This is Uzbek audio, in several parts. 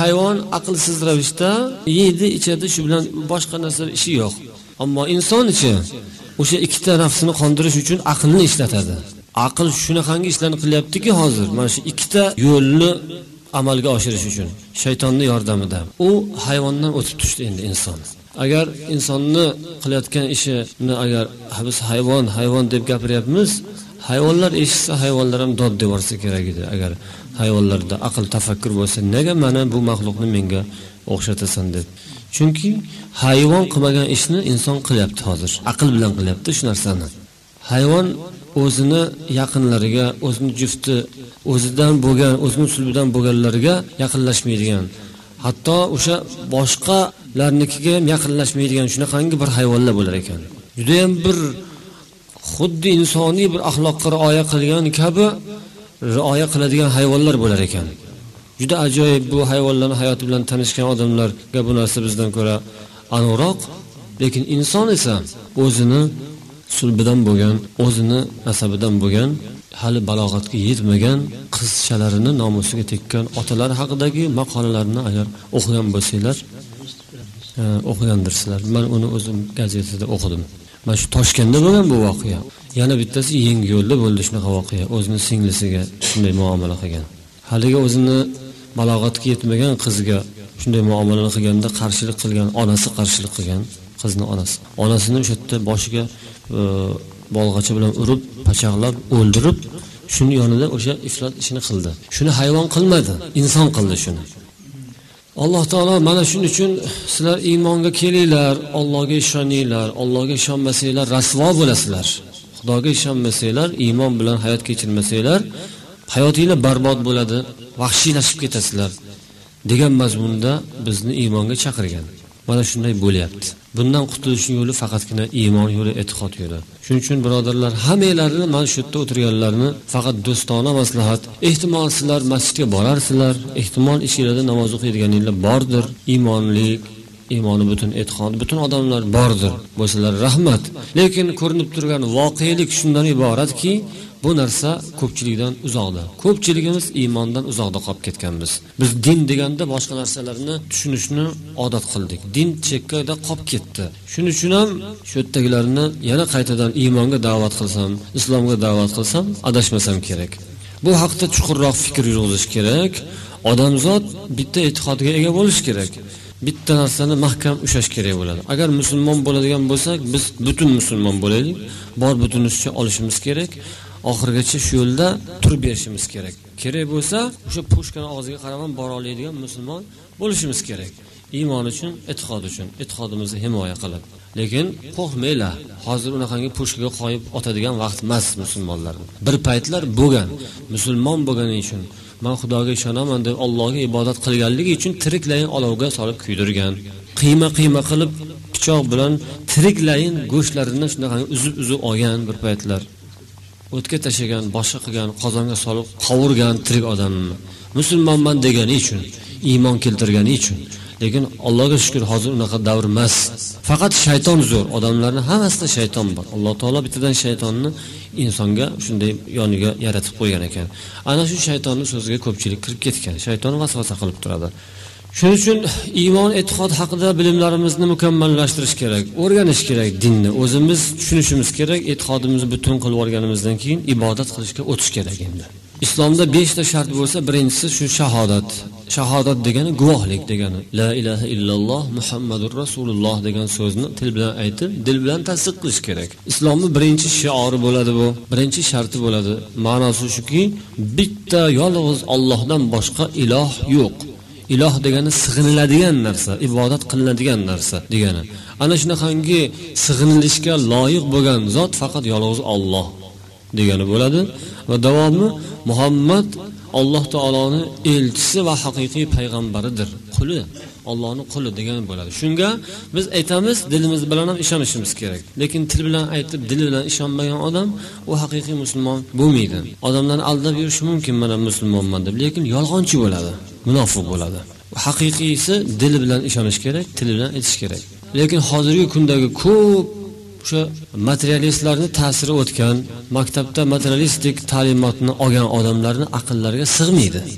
hayvon aqlsiz ravishda yeydi, ichadi, shu bilan boshqa narsa ishi yo'q. Ammo inson-chi o'sha ikkita nafsini qondirish uchun aqlni ishlatadi. Aql shunaqangi ishlarni qilyaptiki, hozir mana shu ikkita yo'lni amalga oshirish uchun shaytonning yordamida u hayvondan o'tib tushdi endi inson. Agar insonni qilayotgan ishini agar biz hayvon deb gapiryapmiz, hayvonlar eshitsa hayvonlar ham dod deb borsa kerak edi. Agar hayvonlarda aql tafakkur bo'lsa, nega mana bu maxluqni menga o'xshatasan deb. Chunki hayvon qilmagan ishni inson qilyapti hozir. Aql bilan qilyapti shu narsani. Hayvon o'zini yaqinlariga, o'zini jufti, o'zidan bo'lgan, o'zining sulbidan bo'lganlarga yaqinlashmaydigan, hatto o'sha boshqalarnikiga ham yaqinlashmaydigan shunaqangi bir hayvonlar bo'lar ekan. Juda ham bir xuddi insoniy bir axloqqa rioya qilgan kabi rioya qiladigan hayvonlar bo'lar ekan. Juda ajoyib bu hayvonlarning hayoti bilan tanishgan odamlarga bu narsa bizdan ko'ra aniqroq, lekin inson esa o'zini sulbidan bo'lgan, o'zini nasabidan bo'lgan, hali balog'atga yetmagan qizchalarini nomusiga tekkan otalar haqidagi maqolalarni agar o'qigan bo'lsanglar, o'qigandirsizlar. Men uni o'zim gazetada o'qidim. Mana shu Toshkentda bo'lgan bu voqea. Yana bittasi Yangiyo'lda bo'ldi shunaqa voqea. O'zining singlisiga shunday muomala qilgan. Haligi o'zini balog'atga yetmagan qizga shunday muomalani qilganda qarshilik qilgan, onasi qarshilik qilgan, qizning onasi. Onasini o'sha yerda boshiga bolg'acha bilan urib, pachaqlab, o'ldirib, shuni yonida o'sha iflot ishini qildi. Shuni hayvon qilmadi, inson qildi shuni. Alloh taolo mana shuning uchun sizlar iymonga kelinglar, Allohga ishoninglar, Allohga ishonmasanglar rasvo bo'lasizlar. Xudoga ishonmasanglar, iymon bilan hayot kechirmasanglar, hayotingiz barbod bo'ladi, vahshiylashib ketasizlar degan mazmunda bizni iymonga chaqirgan. Mana shunday bo'lyapti. Bundan qutulishning yo'li faqatgina iymon yo'li, e'tiqod yo'li. Shuning uchun birodarlar, hammalarini mana shu yerda o'tirganlarni faqat do'stona maslahat. Ehtimol sizlar masjidga borarsizlar, ehtimol ishingizda namoz o'qiydiganinglar bordir, iymoni butun, e'tiqodi butun odamlar bordir. Bo'lsalar rahmat. Lekin ko'rinib turgan voqelik shundan iboratki, bu narsa ko'pchilikdan uzoqda. Ko'pchiligimiz iymondan uzoqda qolib ketganmiz. Biz din deganda boshqa narsalarni tushunishni odat qildik. Din chekkada qolib ketdi. Shuning uchun ham shu yerdagilarni yana qaytadan iymonga da'vat qilsam, islomga da'vat qilsam, adashmasam kerak. Bu haqda chuqurroq fikr yurg'izish kerak. Odamzod bitta e'tiqodga ega bo'lish kerak. Bitta narsani mahkam ushlash kerak bo'ladi. Agar musulmon bo'ladigan bo'lsak, biz butun musulmon bo'laylik, bor butunimizcha olishimiz kerak. Oxirgacha shu yo'lda turib berishimiz kerak. Kerak bo'lsa, o'sha pushkani og'ziga qarab bora oladigan musulmon bo'lishimiz kerak. Iymon uchun, e'tiqod uchun, e'tiqodimizni himoya qilib. Lekin qo'rqmanglar. Hozir unaqangi pushkaga qo'yib otadigan vaqt emas musulmonlarning. Bir paytlar bo'lgan. Musulmon bo'lgani uchun, men Xudoga ishonaman deb Allohga ibodat qilganligi uchun tiriklayin olovga solib kuydirgan. Qiyma qilib pichoq bilan tiriklayin go'shtlarini shunaqa uzib olgan bir paytlar. O'tga tashagan, boshqa qilgan, qozonga solib qovurgan tirik odamni. Musulmonman degani uchun, iymon keltirgani uchun. Lekin Allohga shukr, hozir unaqa davr emas. Faqat shayton zo'r. Odamlarning hammasida shayton bor. Alloh taolo bittadan shaytonni insonga shunday yoniga yaratib qo'ygan ekan. Ana shu shaytonning so'ziga ko'pchilik kirib ketgan. Shayton vasvasa qilib turadi. Shuning uchun iymon, e'tiqod haqida bilimlarimizni mukammallashtirish kerak, o'rganish kerak dinni. O'zimiz tushunishimiz kerak, e'tiqodimizni butun qilib olganimizdan keyin ibodat qilishga o'tish kerak endi. Islomda 5 ta shart bo'lsa, birinchisi shu shahodat. Shahodat degani guvohlik degani. La ilaha illalloh Muhammadur Rasululloh degan so'zni til bilan aytib, dil bilan tasdiq qilish kerak. Islomning birinchi shiori bo'ladi bu. Birinchi sharti bo'ladi. Ma'nosi shuki, bitta yolg'iz Allohdan boshqa iloh yo'q. Iloh degani sig'iniladigan narsa, ibodat qilinadigan narsa degani. Ana shunaqangi sig'inilishga loyiq bo'lgan zot faqat yolg'iz Alloh degani bo'ladi va davomi Muhammad Alloh taoloning elchisi va haqiqiy payg'ambaridir. Quli, Allohning quli degan bo'ladi. Shunga biz aytamiz, dilimiz bilan ham ishonishimiz kerak. Lekin til bilan aytib, dil bilan ishonmagan odam u haqiqiy musulmon bo'lmaydi. Odamlarni aldab yurishi mumkin, men musulmonman deb, lekin yolg'onchi bo'ladi, munofiq bo'ladi. Haqiqiysi dil bilan ishonish kerak, til bilan aytish kerak. Lekin hozirgi kundagi ko'p o'sha materialistlarning ta'siri o'tgan, maktabda materialistik ta'limotni olgan odamlarning aqllariga sig'maydi.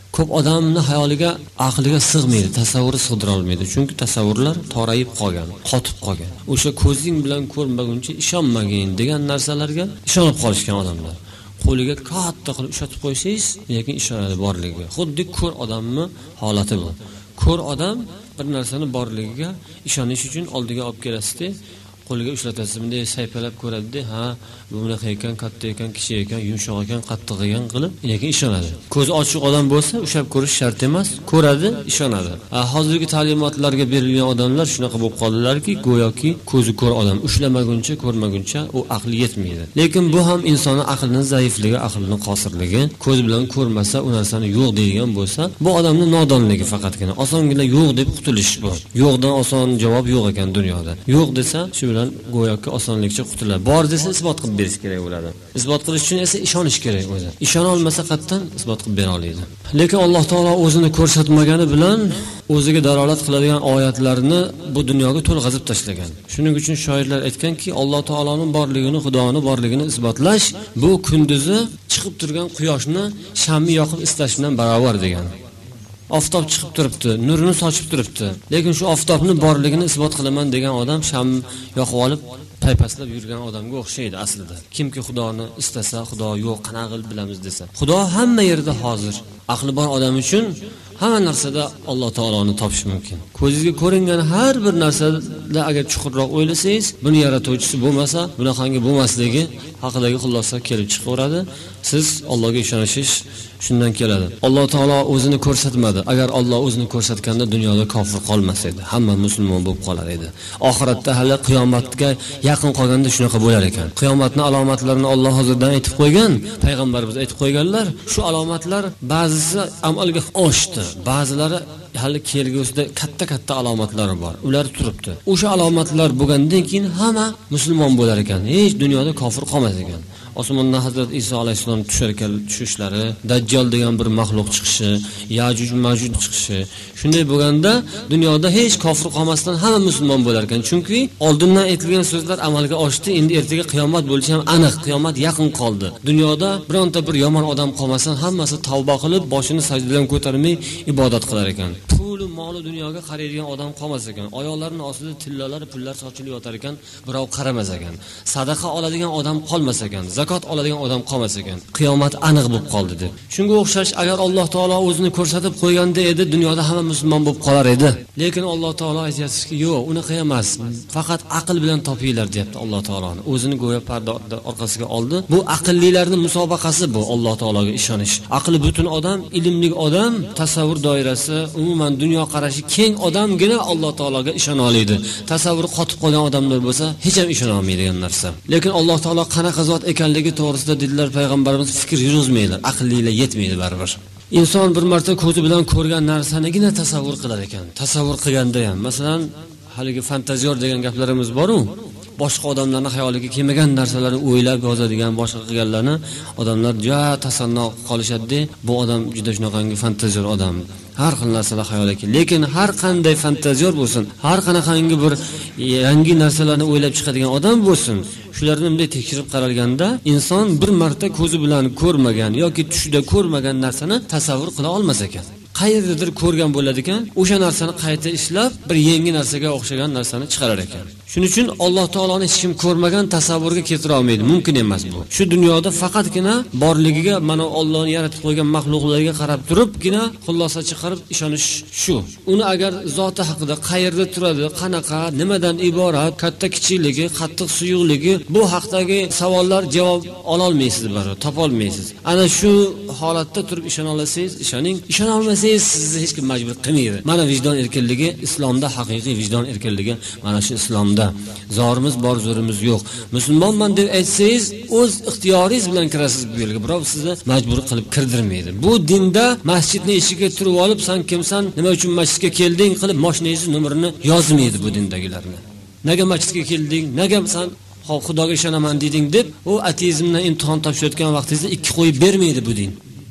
Ko'p odamning hayoliga, aqliga sig'maydi, tasavvuri sig'dira olmaydi. Chunki tasavvurlar torayib qolgan, qotib qolgan. O'sha ko'zing bilan ko'rmaguncha ishonmagin degan narsalarga ishonib qolishgan odamlar. Qo'liga katta qilib ushatib qo'ysangiz, lekin ishonadi borligiga. Xuddi ko'r odamning holati bu. Ko'r odam bir narsani borligiga ishonish uchun oldiga olib kelasiz-da, qo'liga ushlatasiz, bunday saypalab ko'radi-da, ha, bu bunaqa ekan, katta ekan, kichik ekan, yumshoq ekan, qattiq ekan qilib, lekin ishonadi. Ko'zi ochiq odam bo'lsa, ushab ko'rish shart emas, ko'radi, ishonadi. Hozirgi ta'limotlarga berilgan odamlar shunaqa bo'lib qoldilarki, go'yoki ko'zi ko'r odam ushlamaguncha, ko'rmaguncha u aqli yetmaydi. Lekin bu ham insonning aqlining zaifligi, aqlining qosirligi. Ko'z bilan ko'rmasa, u narsani yo'q deydigan bo'lsa, bu odamning nodonligi faqatgina. Osongina yo'q deb qutulish bu. Yo'qdan oson javob yo'q ekan dunyoda. Yo'q desa, shu bilan go'yoki osonlikcha qutuladi. Bor desa isbot qilib berish kerak bo'ladi. Isbot qilish uchun esa ishonish kerak o'zi. Ishona olmasa qattan isbot qilib bera oladi. Lekin Alloh taolo o'zini ko'rsatmagani bilan o'ziga dalolat qiladigan oyatlarni bu dunyoga to'lg'azib tashlagan. Shuning uchun shoirlar aytganki, Alloh taoloning borligini, Xudoning borligini isbotlash bu kunduzi chiqib turgan quyoshni shamni yoqib islash bilan barobar degan. Oftob chiqib turibdi, nurini sochib turibdi. Lekin shu oftobning borligini isbot qilaman degan odam sham yoqib olib paypaslab yurgan odamga o'xshaydi aslida. Kimki Xudoni istasa, Xudo yo'q, qanaqa qilib bilamiz desa. Xudo hamma yerda hozir. Aqli bor odam uchun hamma narsada Alloh taoloni topish mumkin. Ko'zingizga ko'ringan har bir narsada agar chuqurroq o'ylasangiz, buni yaratuvchisi bo'lmasa, bunaqangi bo'lmasligi haqidagi xulosa kelib chiqaveradi. Siz Allohga ishonishingiz shundan keladi. Alloh taolo o'zini ko'rsatmadi. Agar Alloh o'zini ko'rsatganda dunyoda kofir qolmas edi. Hamma musulmon bo'lib qolar edi. Oxiratda hali qiyomatga yaqin qolganda shunaqa bo'lar ekan. Qiyomatning alomatlarini Alloh hozirdan aytib qo'ygan, payg'ambarimiz aytib qo'yganlar. Shu alomatlar ba'zisi amalga oshdi, ba'zilari hali kelgusida katta alomatlari bor. Ular turibdi. O'sha alomatlar bo'lgandan keyin hamma musulmon bo'lar ekan. Hech dunyoda kofir qolmas ekan. Osmondan Hazrat Iso alayhisalom tushishlari, Dajjal degan bir maxluq chiqishi, Yajuj Majuj chiqishi. Shunday bo'lganda dunyoda hech kofir qolmasdan hamma musulmon bo'lar ekan. Chunki oldindan aytilgan so'zlar amalga oshdi. Endi ertaga qiyomat bo'lishi ham aniq. Qiyomat yaqin qoldi. Dunyoda bironta bir yomon odam qolmasin, hammasi tavba qilib, boshini sajdadan ko'tarmay ibodat qilar ekan. Pul, mol dunyoga qaraydigan odam qolmas ekan. Oyoqlarining ostida tillalar, pullar sochilib yotar ekan, birov qaramas ekan. Sadaqa oladigan odam qolmas ekan. Zakot oladigan odam qolmas ekan. Qiyomat aniq bo'lib qoldi deb. Shunga o'xshash agar Alloh taolo o'zini ko'rsatib qo'yganda edi, dunyoda hamma musulmon bo'lib qolar edi. Lekin Alloh taolo aytayapti-ki, yo'q, unaqa emas. Faqat aql bilan topinglar, deyapti Alloh taoloni. O'zini go'yo parda orqasiga oldi. Bu aqllilarning musobaqasi bu, Alloh taologa ishonish. Aqli butun odam, ilmli odam, tasavvur doirasi, umuman dunyo qarashi keng odamgina Alloh taologa ishona oladi. Tasavvuri qotib qolgan odamlar bo'lsa, hech ham ishona olmaydigan narsa. Lekin Alloh taolo qanaqa zot ekanligi to'g'risida dedilar payg'ambarimiz, fikr yurgizmaydi, aqllilar yetmaydi baribir. Inson bir marta ko'zi bilan ko'rgan narsanigina tasavvur qilar ekan. Tasavvur qilganda ham, masalan, haligi fantaziyor degan gaplarimiz bor-ku. Boshqa odamlarning xayoliga kelmagan narsalarni o'ylab yozadigan, boshqa qilganlarni odamlar juda tasanno qolishadi. Bu odam juda shunaqangi fantaziyor odam. Har xil narsalar xayoliga keladi. Lekin har qanday fantaziyor bo'lsin, har qanaqangi bir yangi narsalarni o'ylab chiqadigan odam bo'lsin, shularni bunday tekshirib qaralganda inson bir marta ko'zi bilan ko'rmagan yoki tushida ko'rmagan narsani tasavvur qila olmas ekan. Qayerdadir ko'rgan bo'lar ekan, o'sha narsani qayta ishlab bir yangi narsaga o'xshagan narsani chiqarar ekan. Shuning uchun Alloh taoloni hech kim ko'rmagan tasavvurga keltira olmaydi, mumkin emas bu. Shu dunyoda faqatgina borligiga, mana Allohning yaratib qo'ygan maxluqlarga qarab turibgina xulosa chiqarib ishonish shu. Uni agar zoti haqida qayerda turadi, qanaqa, nimadan iborat, katta kichikligi, qattiq suyuqligi, bu haqdagi savollar javob ola olmaysiz, baribir topa olmaysiz. Ana shu holatda turib ishona olsangiz, ishoning. Ishona olmasangiz sizni hech kim majbur qilmaydi. Mana vijdon erkinligi islomda, haqiqiy vijdon erkinligi mana shu islomda. Zorimiz bor, zo'rimiz yo'q. Musulmonman deb aytsangiz, o'z ixtiyoringiz bilan kirasiz bu yerga. Birov sizni majbur qilib kirdirmaydi. Bu dinda masjidning eshigiga turib olib, sen kimsan, nima uchun masjidga kelding qilib mashinangiz nomerini yozmaydi bu dindagilarni. Nega masjidga kelding? Nega sen Xudoga ishonaman deding deb, u ateizmdan imtihon topshirayotgan vaqtingizda ikki qo'yib bermaydi bu din.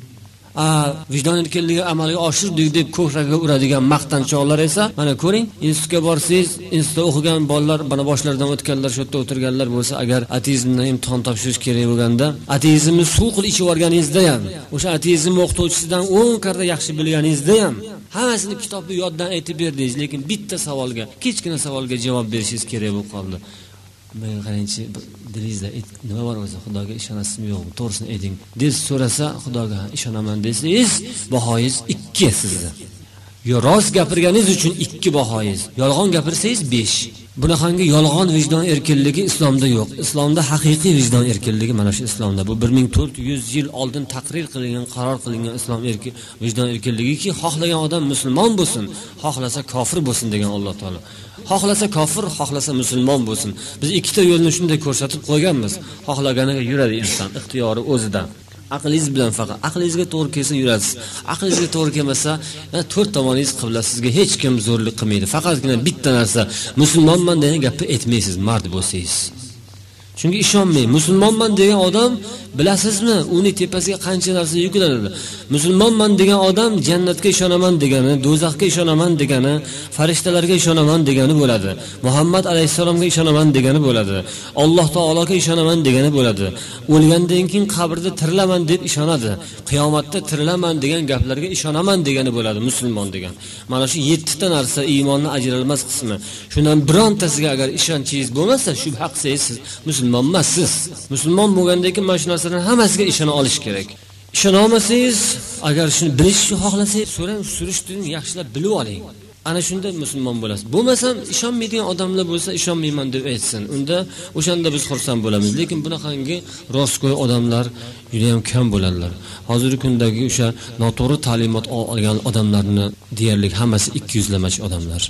vijdon erkinligi amalga oshirdik deb ko'kragiga uradigan maqtanchoqlar esa mana ko'ring, institutga borsangiz, institutda o'qigan bolalar, mana boshlaridan o'tganlar, shu yerda o'tirganlar bo'lsa, agar ateizmdan imtihon topshirish kerak bo'lganda, ateizmni suv qilib ichib olganingizda ham, o'sha ateizm o'qituvchisidan 10 karra yaxshi bilganingizda ham hammasini kitobni yoddan aytib berdingiz, lekin bitta savolga, kichkina savolga javob berishingiz kerak bo'lib qoldi. Men qarangchi, dilingizda nima bor o'zi, Xudoga ishonasizmi yo'qmi, to'g'risini ayting deb so'rasa, Xudoga ishonaman desangiz, bahoyingiz 2 sizda. Yo rost gapirganingiz uchun 2 bahoyingiz, yolg'on gapirsangiz 5. Bunaqangi yolg'on vijdon erkinligi islomda yo'q. Islomda haqiqiy vijdon erkinligi mana shu islomda. Bu 1400 yil oldin taqrir qilingan, qaror qilingan islom vijdon erkinligiki, xohlagan odam musulmon bo'lsin, xohlasa kofir bo'lsin degan Alloh taolo. Xohlasa kofir, xohlasa musulmon bo'lsin. Biz ikkita yo'lni shunday ko'rsatib qo'yganmiz. Xohlaganiga yuradi inson, ixtiyori o'zida. Aqlingiz bilan faqat aqlingizga to'g'ri kelsa yurasiz. Aqlingizga to'g'ri kelmasa, 4 tomoningiz qibla, sizga hech kim zo'rlik qilmaydi. Faqatgina bitta narsa, musulmonman degan gapni aytmaysiz, mard bo'lsangiz. Chunki ishonmang, musulmonman degan odam, bilasizmi, uning tepasiga qancha narsa yuklanadi. Musulmonman degan odam jannatga ishonaman degani, do'zaxga ishonaman degani, farishtalarga ishonaman degani bo'ladi. Muhammad alayhisalomga ishonaman degani bo'ladi. Alloh taologa ishonaman degani bo'ladi. O'lgandan keyin qabrda tirilaman deb ishonadi. Qiyomatda tirilaman degan gaplarga ishonaman degani bo'ladi musulmon degan. Mana shu 7 ta narsa iymonning ajralmas qismi. Shundan birontasiga agar ishonchingiz bo'lmasa, shubha qilsangiz siz musulmon emassiz. Musulmon bo'lgandan keyin mana shu narsalarning hammasiga ishona olish kerak. Ishona olmasangiz, agar shuni bilishni xohlasangiz, so'rang, surishtiring, yaxshilab bilib oling. Ana shunda musulmon bo'lasiz. Bo'lmasam, ishonmaydigan odamlar bo'lsa, ishonmayman deb aytsin. Unda o'shanda biz xursand bo'lamiz. Lekin bunaqangi rostgo'y odamlar juda ham kam bo'ladilar. Hozirgi kundagi o'sha noto'g'ri ta'limot olgan odamlarni deyarli hammasi 200lamachi odamlar.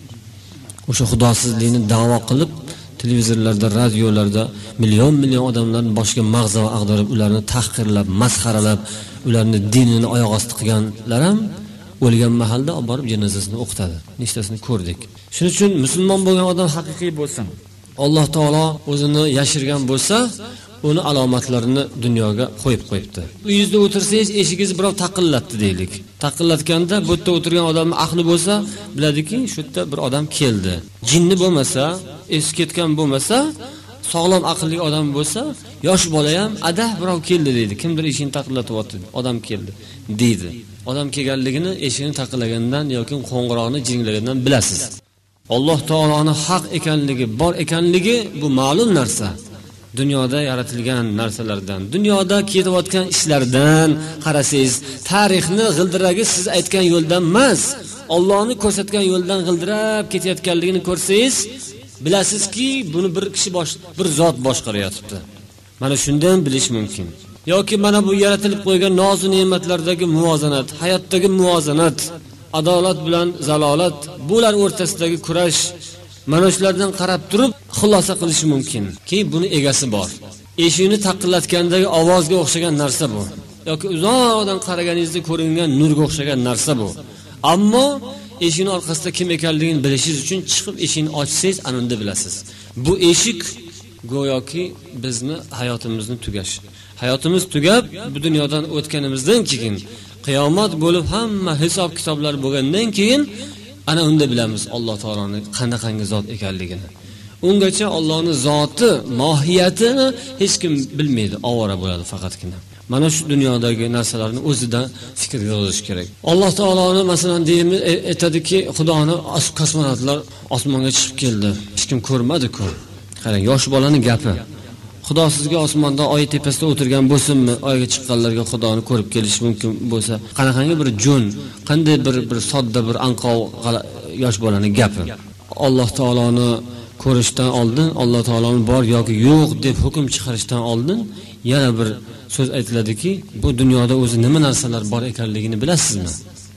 O'sha xudosizlikni da'vo qilib televizorlarda, radiolarda million odamlarning boshiga mag'zava ag'darib, ularni tahqirlab, masxaralab, ularni dinini oyoq osti qilganlar ham o'lgan mahalda olib borib janozasini o'qitadi. Nechtasini ko'rdik. Shuning uchun musulmon bo'lgan odam haqiqiy bo'lsin. Alloh taolo o'zini yashirgan bo'lsa, uni alomatlarini dunyoga qo'yib qo'yibdi. Uyingizda o'tirsangiz, eshigingiz birov taqillatdi deylik. Taqillatganda bu yerda o'tirgan odamning aqli bo'lsa, biladiki, shu yerda bir odam keldi. Jinni bo'lmasa, esi ketgan bo'lmasa, sog'lom aqlli odam bo'lsa, yosh bola ham adah birov keldi deydi. Kimdir eshikni taqillatyapti, odam keldi deydi. Odam kelganligini eshikni taqillagandan yoki qo'ng'iroqni jinglagandan bilasiz. Alloh taoloning haq ekanligi, bor ekanligi bu ma'lum narsa. Dunyoda yaratilgan narsalardan, dunyoda ketayotgan ishlardan qarasangiz, tarixni g'ildiragi siz aytgan yo'ldan emas, Allohni ko'rsatgan yo'ldan g'ildirab ketayotganligini ko'rsangiz, bilasizki, buni bir kishi bir zot boshqaryapti. Mana shundan bilish mumkin. Yoki mana bu yaratilib qo'ygan noz ne'matlardagi muvozanat, hayotdagi muvozanat, adolat bilan zalolat, bular o'rtasidagi kurash, mana shulardan qarab turib xulosa qilish mumkin ki buni egasi bor. Eshikni taqillatgandagi ovozga o'xshagan narsa bu. Yoki uzoqdan qaraganingizda ko'ringan nurga o'xshagan narsa bu. Ammo eshikning orqasida kim ekanligini bilishingiz uchun chiqib eshikni ochsangiz, ana unda bilasiz. Bu eshik go'yoki bizni hayotimizni tugash. Hayotimiz tugab, bu dunyodan o'tganimizdan keyin, qiyomat bo'lib hamma hisob kitoblar bo'lgandan keyin ana unda bilamiz Alloh taoloning qanaqangi zot ekanligini. Ungacha Allohning zoti, mohiyatini hech kim bilmaydi, ovora bo'ladi faqatgina. Mana shu dunyodagi narsalarni o'zida fikrga olish kerak. Alloh taoloni masalan deymiz, aytadiki, Xudoni kosmonavtlar osmonga chiqib keldi. Hech kim ko'rmadi-ku. Qarang, yosh bolaning gapi. Xudo sizga osmonda oy tepasida o'tirgan bo'lsinmi, oyga chiqqanlarga Xudoni ko'rib kelish mumkin bo'lsa, qanaqangi bir jo'n, qanday bir sodda bir anqov yosh bolaning gapi. Alloh taoloni ko'rishdan oldin, Alloh taoloning bor yoki yo'q deb hukm chiqarishdan oldin yana bir so'z aytiladiki, bu dunyoda o'zi nima narsalar bor ekanligini bilasizmi?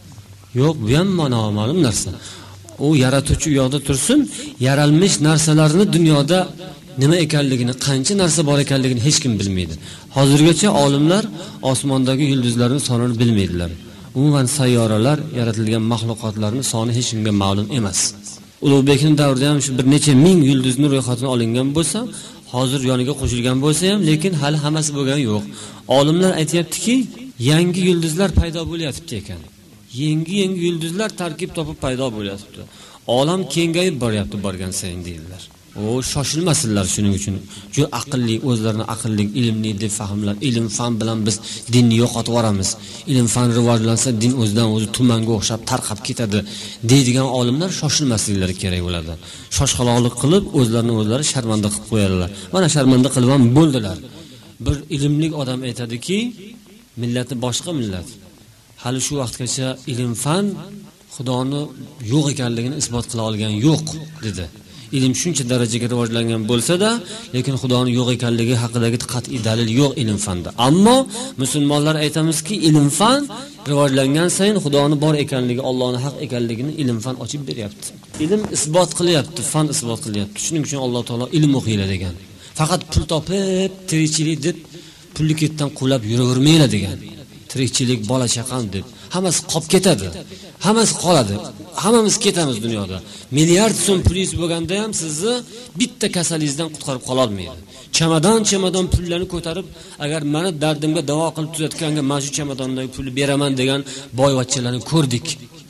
Yo'q, bu ham noma'lum narsa. U yaratuvchi u yoqda tursin, yaralmish narsalarni dunyoda nima ekanligini, qancha narsa bor ekanligini hech kim bilmaydi. Hozirgacha olimlar osmondagi yulduzlarning sonini bilmaydilar. Umuman sayyoralar, yaratilgan mahluqotlarning soni hech kimga ma'lum emas. Ulug'bekning davrida ham shu bir necha ming yulduzning ro'yxatini olingan bo'lsa, hozir yoniga qo'shilgan bo'lsa ham, lekin hali hammasi bo'lgani yo'q. Olimlar aytayaptiki, yangi yulduzlar paydo bo'layotibdi ekan. Yangi yulduzlar tarkib topib paydo bo'layotibdi. Olam kengayib boryapti borgan sayin deydilar. Shoshilmasinlar shuning uchun. Juda aqlli, o'zlarini aqlli, ilmli deb fahmlar. Ilm fan bilan biz dinni yo'qotib yuboramiz. Ilm fan rivojlansa din o'zidan o'zi tumanga o'xshab tarqab ketadi deydigan olimlar shoshilmasliklari kerak bo'ladi. Shoshqaloqlik qilib o'zlarini o'zlari sharmanda qilib qo'yadilar. Mana sharmanda qilib ham bo'ldilar. Bir ilmli odam aytadiki, millati boshqa millat. Hali shu vaqtgacha ilm fan Xudoni yo'q ekanligini isbot qila olgan yo'q dedi. Ilm shuncha darajaga rivojlangan bo'lsa-da, lekin Xudoni yo'q ekanligi haqidagi qat'iy dalil yo'q ilm fanda. Ammo musulmonlar aytamizki, ilm fan rivojlangan sayin Xudoni bor ekanligi, Allohning haq ekanligini ilm fan ochib beryapti. Ilm isbot qilyapti, fan isbot qilyapti. Shuning uchun Alloh taolo ilm o'qinglar degan. Faqat pul topib, tirikchilik deb pulni ketdan quvlab yuravermanglar degan. Tirikchilik, bola chaqam deb hammasi qolib ketadi. Hammasi qoladi. Hammamiz ketamiz dunyoda. Milliard so'm pulingiz bo'lganda ham sizni bitta kasalingizdan qutqarib qola olmaydi. Chamadon pullarni ko'tarib, agar meni dardimga davo qilib tuzatganga mana shu chamadondagi pulni beraman degan boyvachchalarni ko'rdik.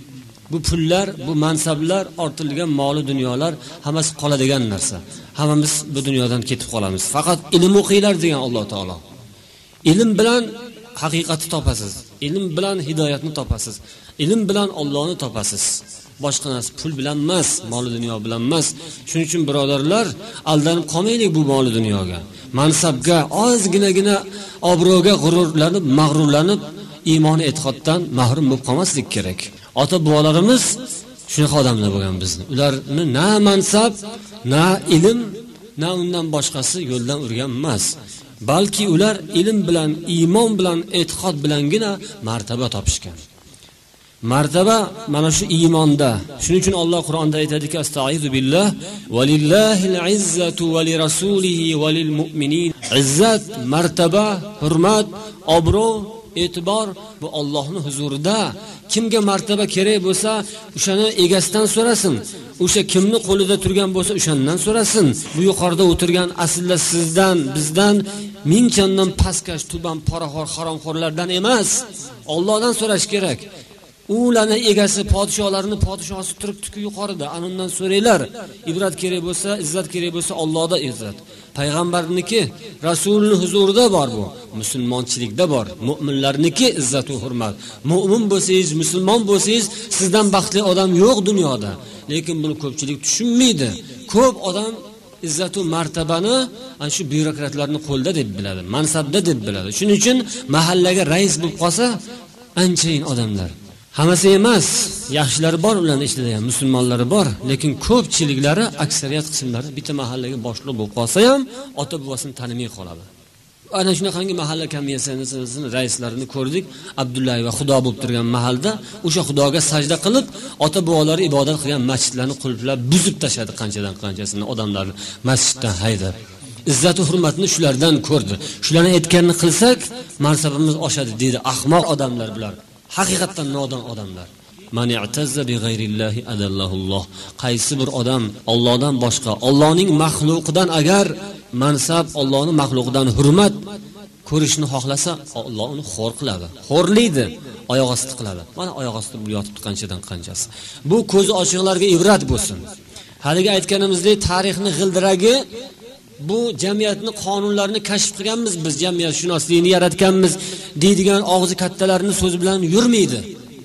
Bu pullar, bu mansablar, ortilgan moli dunyolar hammasi qoladigan narsa. Hammamiz bu dunyodan ketib qolamiz. Faqat ilm o'qinglar degan Alloh taolo. Ilm bilan haqiqatni topasiz. Ilm bilan hidoyatni topasiz. Ilm bilan Allohni topasiz. Boshqa narsa pul bilan emas, mol dunyo bilan emas. Shuning uchun birodarlar, aldanib qolmaylik bu mol dunyoga. Mansabga, ozginagina obro'ga g'ururlanib, mag'rurlanib, iymon e'tiqoddan mahrum bo'lib qolmaslik kerak. Ota-bobolarimiz shunaqa odamlar bo'lgan bizni. Ularni na mansab, na ilm, na undan boshqasi yo'ldan urgan emas. Balki ular ilm bilan, iymon bilan, e'tiqod bilangina martaba topishgan. Martaba mana shu iymonda. Shuning uchun Alloh Qur'onda aytadiki, astag'izu billah, valillahil izzatu va li rasulihi va lil mu'minin. Izzat, martaba, hurmat, obro', e'tibor bu Allohning huzurida. Kimga martaba kerak bo'lsa, o'shani egasidan so'rasin. O'sha kimni qo'lida turgan bo'lsa, o'shandan so'rasin. Bu yuqorida o'tirgan aslida sizdan, bizdan ming chandon pastkash, tuban, poraxo'r, haromxo'rlardan emas, Allohdan so'rash kerak. Ularning egasi, podsholarning podshosi turibdi-ku yuqorida, anundan so'raylar. Ibrat kerak bo'lsa, izzat kerak bo'lsa, Allohda izzat. Payg'ambarniki, Rasulning huzurida bor bu. Musulmonchilikda bor. Mu'minlarniki izzat va hurmat. Mu'min bo'lsangiz, musulmon bo'lsangiz, sizdan baxtli odam yo'q dunyoda. Lekin buni ko'pchilik tushunmaydi. Ko'p odam izzat va martabani ana shu byurokratlarning qo'lida deb biladi, mansabda deb biladi. Shuning uchun mahallaga rais bo'lib qolsa, anchayin odamlar. Hammasi emas, yaxshilari bor ularning ichida ham, musulmonlari bor, lekin ko'pchiliklari, aksariyat qismlari bitta mahallaga boshliq bo'lib qolsa ham, ota-bobosini tanimay qoladi. Ana shunaqangi mahalla komissiyasining raislarini ko'rdik. Abdulla va Xudo bo'lib turgan mahalda o'sha Xudoga sajda qilib, ota-bobolari ibodat qilgan masjidlarni qulflab buzib tashladi qanchadan qanchasini odamlarni masjiddan haydab. Izzat va hurmatni shulardan ko'rdi. Shularni aytganini qilsak, mansabimiz oshadi dedi. Ahmoq odamlar bular. Haqiqatan nodon odamlar. Man i'tazza bi g'ayrillahi adallahulloh. Qaysi bir odam Allohdan boshqa, Allohning maxluqidan agar mansab, Allohning maxluqidan hurmat ko'rishni xohlasa, Alloh uni xo'r qiladi. Xo'rlaydi, oyoq osti qiladi. Mana oyoq ostida bu yotibdi qanchadan qanchasi. Bu ko'zi ochiqlarga ibrat bo'lsin. Haligi aytganimizdek, tarixni g'ildiragi bu jamiyatni qonunlarini kashf qilganmiz biz, jamiyatshunoslikni yaratganmiz deydigan og'zi kattalarning so'zi bilan yurmaydi.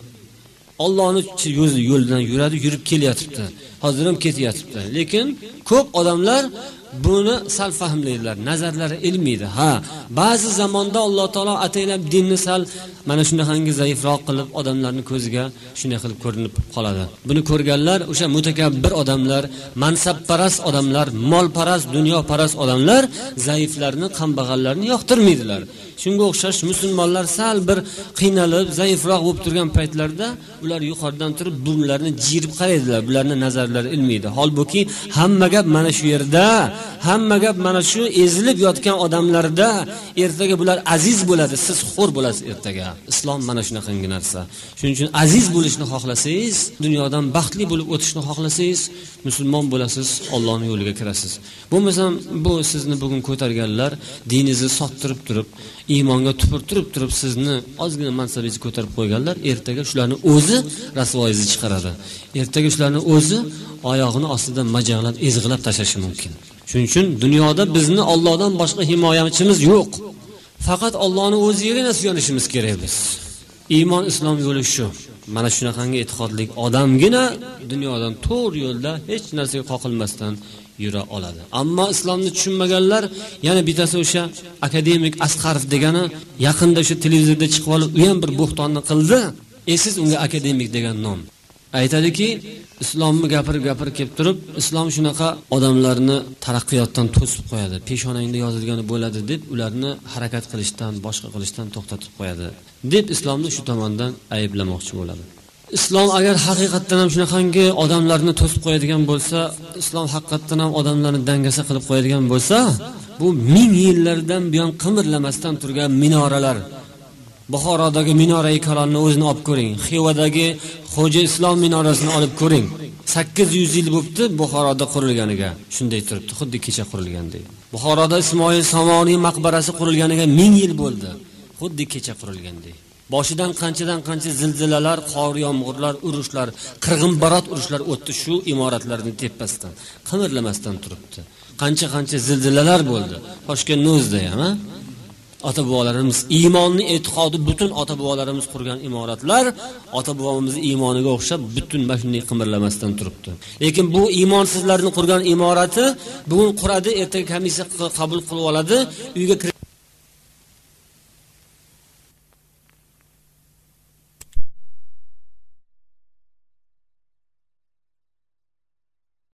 Allohning yo'lidan yuradi, yurib kelyapti. Hozir ham ketyapti. Lekin ko'p odamlar buni sal fahmlaydilar, nazarlari ilmiydi. Ha, ba'zi zamonda Alloh taolo ataylab dinni sal mana shunaqangi zaifroq qilib odamlarning ko'ziga shunday qilib ko'rinib qoladi. Buni ko'rganlar o'sha mutakabbir odamlar, mansabparast odamlar, molparast, dunyoparast odamlar zaiflarni, kambag'allarni yoqtirmaydilar. Shunga o'xshash musulmonlar sal bir qiynalib, zaifroq bo'lib turgan paytlarda ular yuqoridan turib burunlarini jirib qaraydilar. Bularning nazarlari ilmiydi. Holbuki hamma gap mana shu yerda. hamma gap mana shu ezilib yotgan odamlarda. Ertaga bular aziz bo'ladi, siz xo'r bo'lasiz ertaga. Islom mana shunaqangi narsa. Shuning uchun aziz bo'lishni xohlasangiz, dunyodan baxtli bo'lib o'tishni xohlasangiz, musulmon bo'lasiz, Allohning yo'liga kirasiz. Bo'lmasam bu sizni bugun ko'targanlar diningizni sottirib turib, iymonga tupurtirib turib sizni ozgina mansabingizni ko'tarib qo'yganlar, ertaga shularni o'zi rasvoyingizni chiqaradi. Ertaga shularni o'zi oyog'ini ostidan majaqlab, ezg'ilab tashlashi mumkin. Shuning uchun dunyoda bizni Allohdan boshqa himoyachimiz yo'q. Faqat Allohning o'zigagina suyanishimiz kerak biz. Iymon islom yo'li shu. Mana shunaqangi e'tiqodli odamgina dunyodan to'g'ri yo'lda hech narsaga qoqilmasdan yura oladi. Ammo islomni tushunmaganlar, yana bittasi o'sha akademik Asqarov degani yaqinda o'sha televizorda chiqib olib, u ham bir bo'xtonni qildi. Siz unga akademik degan nom. Aytadiki, islomni gapirib kelib turib, islom shunaqa odamlarni taraqqiyotdan to'sib qo'yadi. Peshonangda yozilgani bo'ladi deb ularni harakat qilishdan, boshqa qilishdan to'xtatib qo'yadi deb islomni shu tomondan ayblamoqchi bo'ladi. Islom agar haqiqatdan ham shunaqangi odamlarni to'sib qo'yadigan bo'lsa, islom haqiqatdan ham odamlarni dangasa qilib qo'yadigan bo'lsa, bu 1000 yillardan buyon qimirlamasdan turgan minoralar, Buxorodagi minora-i kalonni o'zini olib ko'ring. Xivadagi Xo'ja Islom minorasini olib ko'ring. 800 yil bo'libdi Buxoroda qurilganiga. Shunday turibdi, xuddi kecha qurilgandek. Buxoroda Ismoil Somoniy maqbarasi qurilganiga 1000 yil bo'ldi. Xuddi kecha qurilgandek. Boshidan qancha zilzilalar, qor yomg'irlar, urushlar, qirg'inbarot urushlar o'tdi shu imoratlarning tepasidan. Qimirlamasdan turibdi. Qancha zilzilalar bo'ldi. Toshkentning o'zida ham, ha? Ota-bobolarimiz iymonni e'tiqodi butun ota-bobolarimiz qurgan imoratlar ota-bobomizning iymoniga o'xshab butun shunday qimirlamasdan turibdi. Lekin bu iymonsizlarning qurgan imorati bugun quradi, ertaga komissiya qabul qilib oladi, uyga